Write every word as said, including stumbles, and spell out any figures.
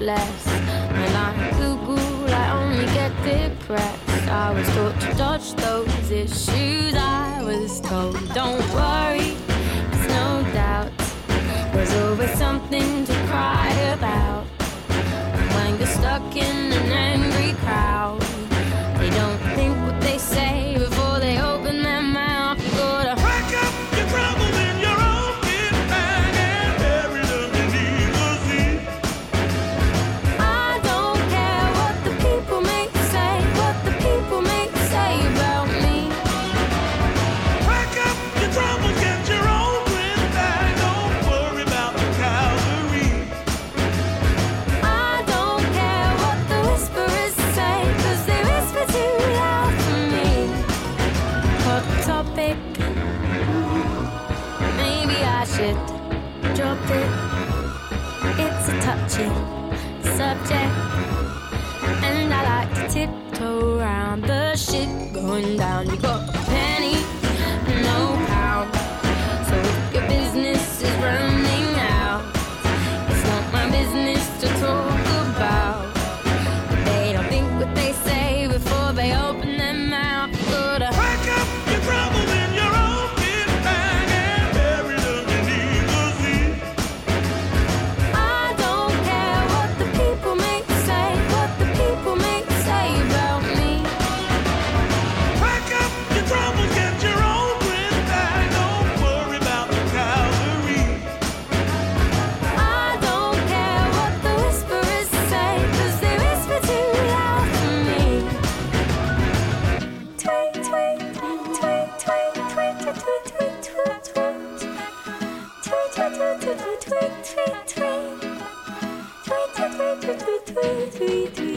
less. And like Google, I only get depressed. I was taught to dodge those issues. I was told, don't worry, there's no doubt. There's always something to cry about. And when you're stuck in an angry crowd, they don't think what they say before they open their mouth. You gotta pack up your troubles in your own kit bag and bury them beneath the sea. I don't care what the people may say, what the people may say about me. Pack up your troubles, get your own twin bag. Don't worry about the Calvary. I don't care what the whisperers say, 'cause they whisper too loud for me. Hot topic, maybe I should drop it. It's a touchy subject, and I like to tiptoe around the shit going down. You got a penny, no pound. So if your business is running out, it's not my business to talk about. They don't think what they say before they open their mouth. You gotta Pack up your troubles in your own kit bag and bury them beneath the sea. I don't care what the people may say, what the people may say about me. Pack up your troubles, get your own twin bag. Don't worry about the Calvary. I don't care what the whisperers say, 'cause they whisper too loud for me. Tweet, tweet, tweet, tweet, tweet, tweet, tweet, tweet, tweet, tweet. Tweet, tweet, tweet, tweet, tweet, tweet, tweet. Tweet, tweet, tweet, tweet, tweet, tweet, tweet.